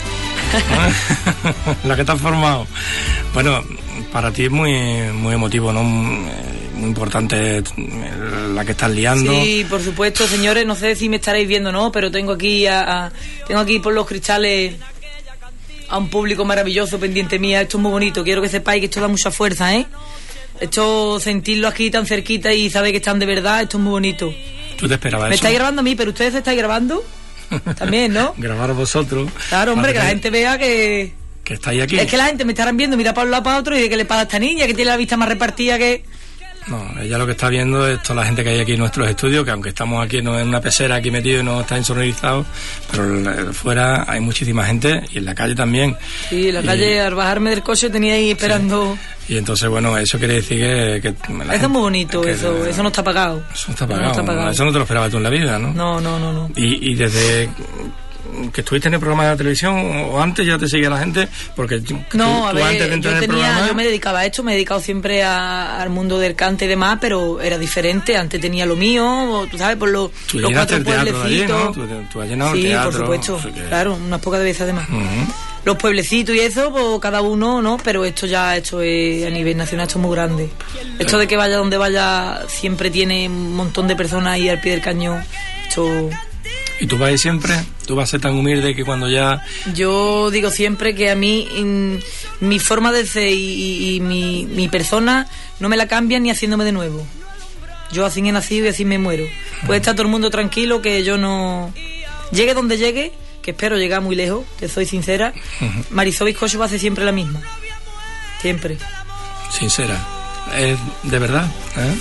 [SPEAKER 2] La que te has formado. Bueno, para ti es muy emotivo, ¿no? Muy importante la que estás liando.
[SPEAKER 1] Sí, por supuesto, señores, no sé si me estaréis viendo, ¿no? Pero tengo aquí por los cristales a un público maravilloso pendiente mía. Esto es muy bonito, quiero que sepáis que esto da mucha fuerza, ¿eh? Esto, sentirlo aquí tan cerquita y saber que están de verdad, esto es muy bonito.
[SPEAKER 2] ¿Tú te esperabas
[SPEAKER 1] Me
[SPEAKER 2] eso?
[SPEAKER 1] estáis grabando a mí, pero ustedes se estáis grabando también, ¿no?
[SPEAKER 2] Grabar vosotros.
[SPEAKER 1] Claro, hombre, que la gente vea que
[SPEAKER 2] estáis aquí.
[SPEAKER 1] Es que la gente me estarán viendo, mira para un lado para otro y de que le pasa a esta niña que tiene la vista más repartida que...
[SPEAKER 2] No, ella lo que está viendo es toda la gente que hay aquí en nuestros estudios, que aunque estamos aquí en una pecera aquí metidos y no está insonorizados, pero fuera hay muchísima gente y en la calle también.
[SPEAKER 1] Sí, en la calle al bajarme del coche tenía ahí esperando.
[SPEAKER 2] Sí. Y entonces, bueno, eso quiere decir que
[SPEAKER 1] eso es muy bonito, eso no está pagado.
[SPEAKER 2] Eso no está pagado. Eso no te lo esperabas tú en la vida, ¿no?
[SPEAKER 1] No.
[SPEAKER 2] Y desde que estuviste en el programa de la televisión o antes ya te seguía la gente, porque tú antes de entrar en el programa...
[SPEAKER 1] Yo me dedicaba a esto, me he dedicado siempre al mundo del cante y demás, pero era diferente. Antes tenía lo mío, tú sabes, por los cuatro pueblecitos.
[SPEAKER 2] Tú has llenado el teatro.
[SPEAKER 1] Sí, por supuesto, claro, unas pocas veces además. Los pueblecitos y eso, pues cada uno, ¿no? Pero esto es a nivel nacional, esto es muy grande. Esto de que vaya donde vaya siempre tiene un montón de personas ahí al pie del cañón. Esto...
[SPEAKER 2] ¿Y tú vas ahí siempre? ¿Tú vas a ser tan humilde que cuando ya...?
[SPEAKER 1] Yo digo siempre que a mí mi forma de ser y mi persona no me la cambian ni haciéndome de nuevo. Yo así he nacido y así me muero. Puede estar todo el mundo tranquilo, que yo no... Llegue donde llegue, que espero llegar muy lejos, que soy sincera. Marisol Bizcocho va a ser siempre la misma. Siempre.
[SPEAKER 2] Sincera. Es de verdad, ¿eh?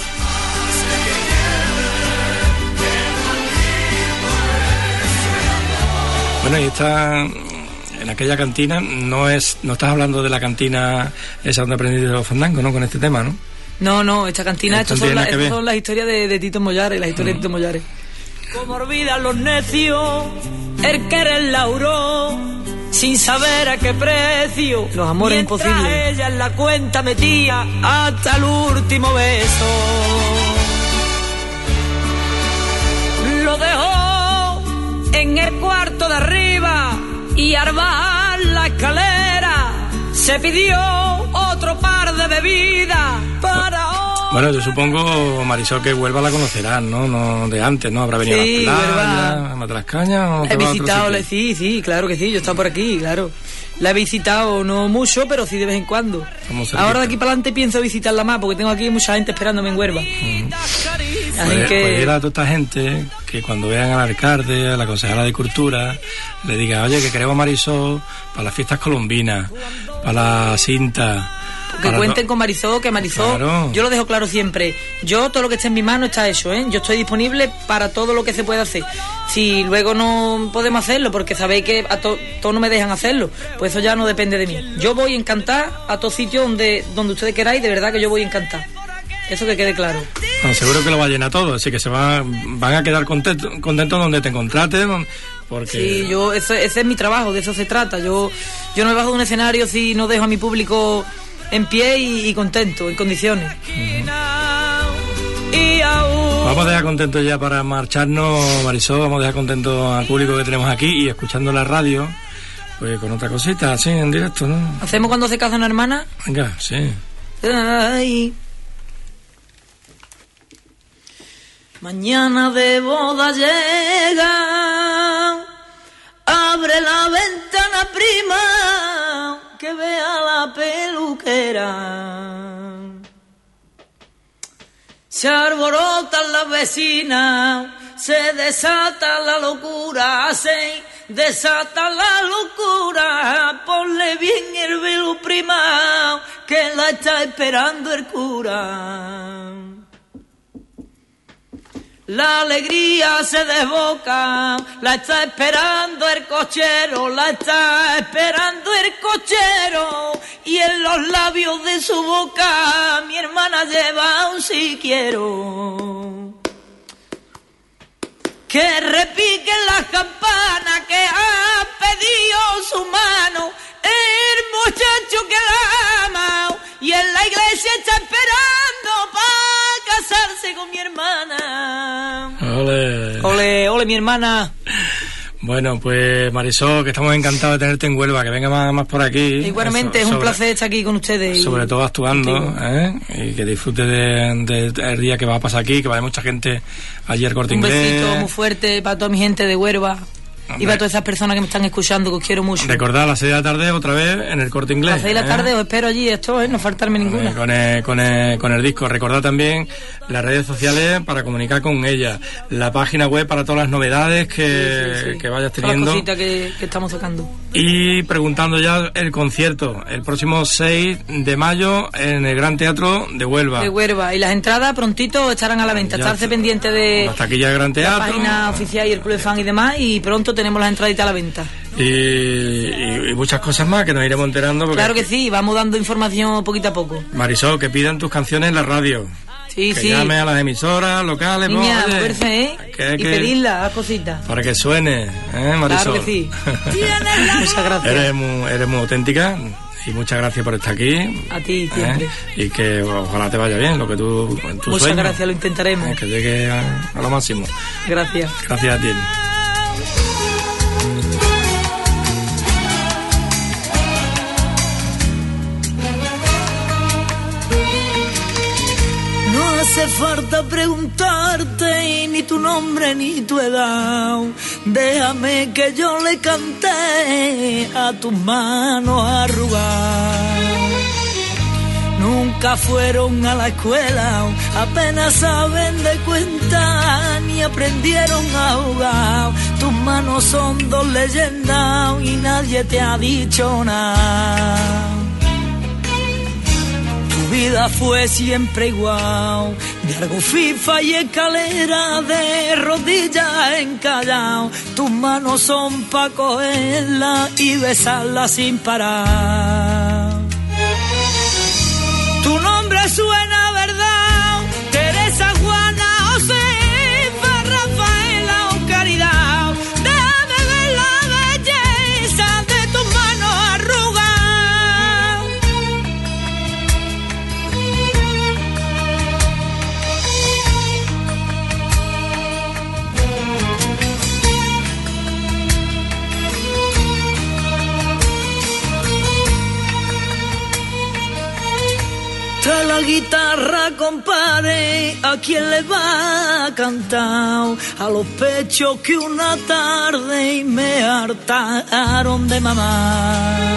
[SPEAKER 2] Bueno, y está en aquella cantina, no estás hablando de la cantina esa donde aprendiste los fandangos, ¿no? Con este tema, ¿no?
[SPEAKER 1] No, esta cantina, estas son las historias de Tito Mollares, las historias de Tito Mollares.
[SPEAKER 4] Como olvidan los necios, el querer lauró, sin saber a qué precio.
[SPEAKER 1] Los amores imposibles.
[SPEAKER 4] Ella en la cuenta metía hasta el último beso. Lo dejó en el cuarto de arriba y al bajar la escalera se pidió otro par de bebidas para...
[SPEAKER 2] Bueno, yo supongo, Marisol, que Huelva la conocerás, ¿no? No de antes, ¿no? Habrá venido a la playa, a Matar las Cañas o
[SPEAKER 1] he visitado, sí, claro que sí, yo he estado por aquí, claro. La he visitado no mucho, pero sí de vez en cuando. Ahora de aquí para adelante pienso visitarla más, porque tengo aquí mucha gente esperándome en Huelva.
[SPEAKER 2] Pues era toda esta gente que cuando vean al alcalde, a la concejala de Cultura, le diga, oye, que queremos Marisol para las fiestas colombinas, para la cinta...
[SPEAKER 1] Que cuenten con Marisol, que Marisol, claro. Yo lo dejo claro siempre. Yo, todo lo que esté en mi mano está hecho, ¿eh? Yo estoy disponible para todo lo que se pueda hacer. Si luego no podemos hacerlo, porque sabéis que a todos no me dejan hacerlo, pues eso ya no depende de mí. Yo voy a encantar a todos sitios donde ustedes queráis, de verdad que yo voy a encantar. Eso que quede claro.
[SPEAKER 2] Bueno, seguro que lo va a llenar todo, así que van a quedar contentos donde te contraten. Porque...
[SPEAKER 1] Sí, ese es mi trabajo, de eso se trata. Yo no me bajo de un escenario si no dejo a mi público en pie y contento, en condiciones.
[SPEAKER 2] Vamos a dejar contento ya para marcharnos, Marisol. Vamos a dejar contento al público que tenemos aquí y escuchando la radio, pues con otra cosita, así en directo, ¿no?
[SPEAKER 1] ¿Hacemos cuando se casa una hermana?
[SPEAKER 2] Venga, sí.
[SPEAKER 1] Ay. Mañana de boda llega, abre la ventana prima, que vea la peluquera. Se alborotan las vecinas, se desata la locura, se desata la locura. Ponle bien el velo prima, que la está esperando el cura. La alegría se desboca, la está esperando el cochero, la está esperando el cochero, y en los labios de su boca mi hermana lleva un si quiero. Que repiquen las campanas que ha pedido su mano el muchacho que la ama, y en la iglesia está esperando para casarse con mi hermana.
[SPEAKER 2] Ole.
[SPEAKER 1] Ole, ole, mi hermana.
[SPEAKER 2] Bueno, pues Marisol, que estamos encantados de tenerte en Huelva, que venga más por aquí.
[SPEAKER 1] Igualmente, es un placer estar aquí con ustedes.
[SPEAKER 2] Sobre todo actuando, y que disfrute del día que va a pasar aquí, que va a haber mucha gente allí al Corte Inglés.
[SPEAKER 1] Un besito muy fuerte para toda mi gente de Huelva. Y para todas esas personas que me están escuchando, que os quiero mucho.
[SPEAKER 2] Recordad, a las 6 de la tarde otra vez en el Corte Inglés.
[SPEAKER 1] A las 6 de la tarde os espero allí, esto es, no faltarme ninguna.
[SPEAKER 2] Con el disco. Recordad también las redes sociales para comunicar con ella, la página web para todas las novedades que vayas teniendo.
[SPEAKER 1] Todas las cositas que estamos sacando.
[SPEAKER 2] Y preguntando ya el concierto, el próximo 6 de mayo en el Gran Teatro de Huelva.
[SPEAKER 1] De Huelva. Y las entradas prontito estarán a la venta. Estarse pendiente de
[SPEAKER 2] hasta aquí ya el Gran Teatro,
[SPEAKER 1] la página oficial y el Club de Fan y demás, y pronto tenemos las entraditas a la venta.
[SPEAKER 2] Y muchas cosas más que nos iremos enterando.
[SPEAKER 1] Claro que sí, vamos dando información poquito a poco.
[SPEAKER 2] Marisol, que pidan tus canciones en la radio.
[SPEAKER 1] Sí,
[SPEAKER 2] que llame a las emisoras locales.
[SPEAKER 1] Niña, moverse, y pedirlas, las cositas.
[SPEAKER 2] Para que suene, Marisol.
[SPEAKER 1] Claro que sí. Muchas gracias.
[SPEAKER 2] Eres muy auténtica. Y muchas gracias por estar aquí.
[SPEAKER 1] A ti, siempre.
[SPEAKER 2] Y que ojalá te vaya bien, lo que tú
[SPEAKER 1] muchas
[SPEAKER 2] sueños.
[SPEAKER 1] Gracias, lo intentaremos.
[SPEAKER 2] Que llegue a lo máximo.
[SPEAKER 1] Gracias.
[SPEAKER 2] Gracias a ti.
[SPEAKER 4] No hace falta preguntarte ni tu nombre ni tu edad. Déjame que yo le cante a tus manos arrugadas. Nunca fueron a la escuela, apenas saben de cuenta, ni aprendieron a jugar. Tus manos son dos leyendas y nadie te ha dicho nada. Tu vida fue siempre igual, de algo FIFA y escalera, de rodillas encallado. Tus manos son pa' cogerla y besarla sin parar. Tu nombre suena verdad, Teresa, Juana, Josefa, Rafaela o Caridad. Déjame ver la belleza de tus manos arrugadas. Trae la guitarra, compadre, ¿a quién le va a cantar? A los pechos que una tarde me hartaron de mamá.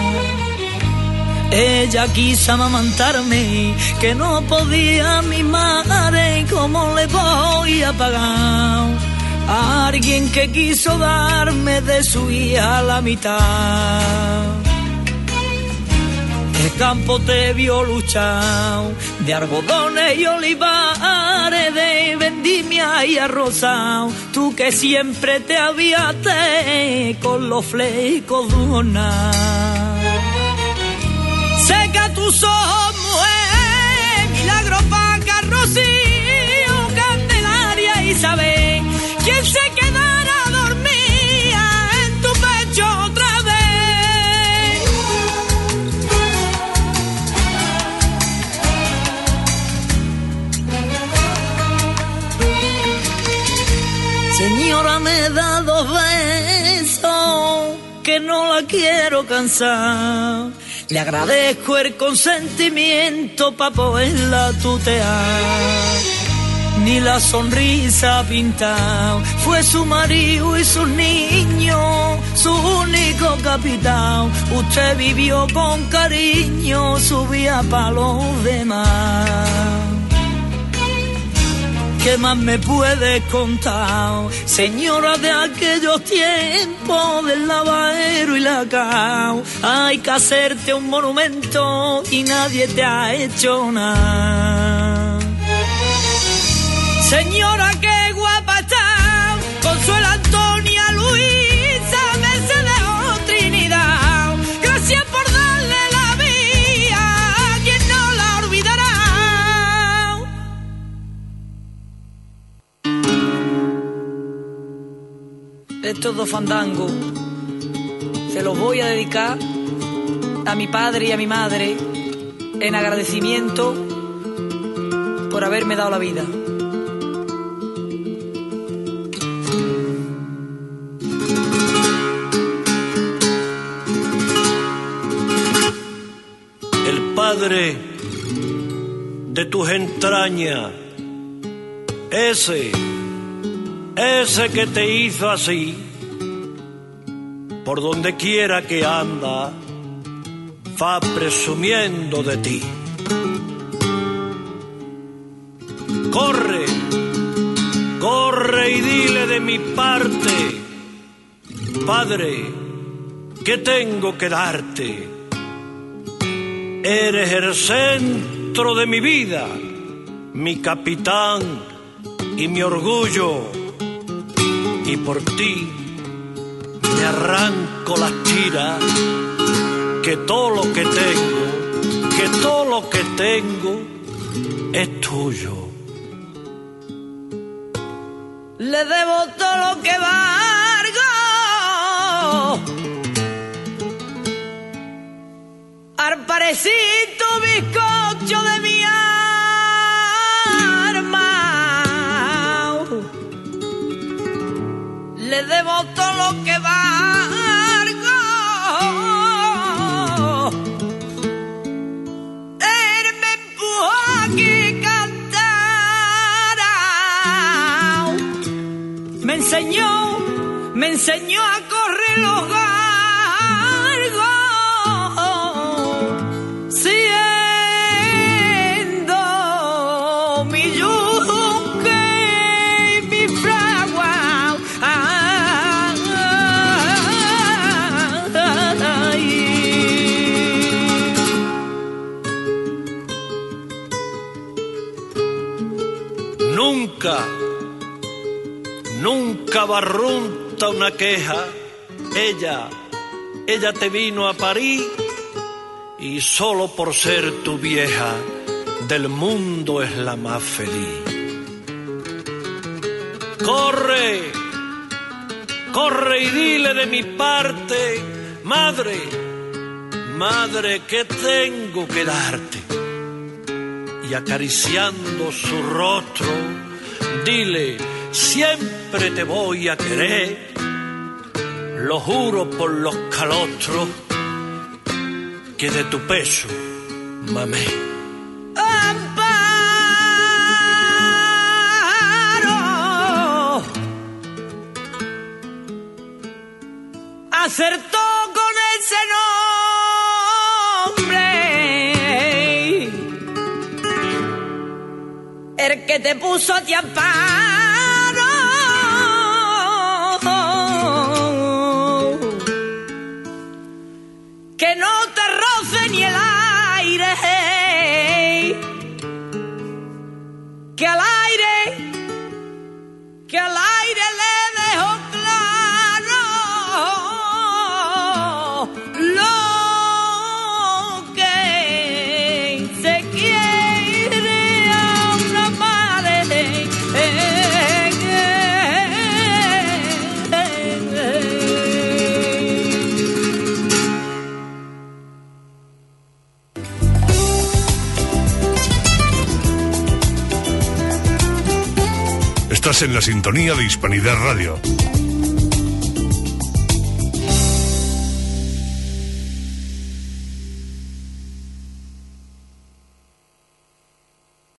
[SPEAKER 4] Ella quiso amamantarme, que no podía mi madre, ¿cómo le voy a pagar? A alguien que quiso darme de su hija la mitad. El campo te vio luchar, de algodones y olivares, de vendimia y arrozao. Tú que siempre te aviaste con los flecos de una. Seca tus ojos, mujer, milagro pa' Rocío, Candelaria y Isabel. ¿Quién se quedará dormida en tu pecho otra vez? Señora, me da 2 besos que no la quiero cansar. Le agradezco el consentimiento pa' poderla tutear. Ni la sonrisa pintado, fue su marido y sus niños, su único capitán. Usted vivió con cariño, subía pa' los demás. ¿Qué más me puedes contar, señora, de aquellos tiempos del lavadero y la cao? Hay que hacerte un monumento y nadie te ha hecho nada. Señora, qué guapa está, Consuelo, Antonia, Luisa, Mercedes o Trinidad. Gracias por darle la vida a quien no la olvidará.
[SPEAKER 1] Estos 2 fandangos se los voy a dedicar a mi padre y a mi madre en agradecimiento por haberme dado la vida.
[SPEAKER 3] El padre de tus entrañas, ese que te hizo así, por donde quiera que anda, va presumiendo de ti. Corre, corre y dile de mi parte, Padre, que tengo que darte. Eres el centro de mi vida, mi capitán y mi orgullo, y por ti me arranco las tiras, que todo lo que tengo es tuyo.
[SPEAKER 4] Le debo todo lo que valgo al parecito bizcocho de mi alma. Le debo todo lo que valgo. Él me empujó a que cantara. Me enseñó a correr los galgos, siendo mi yunque y mi fragua.
[SPEAKER 3] Nunca barrunta una queja. Ella te vino a parir y solo por ser tu vieja del mundo es la más feliz. Corre, corre y dile de mi parte, madre, madre, que tengo que darte. Y acariciando su rostro, dile, siempre te voy a querer, lo juro por los calostros que de tu peso mamé.
[SPEAKER 4] Amparo acertó con ese nombre, el que te puso a ti amparo, que no te roce ni el aire, que al aire le dejo claro lo que se quiere a una madre.
[SPEAKER 5] Estás en la sintonía de Hispanidad Radio.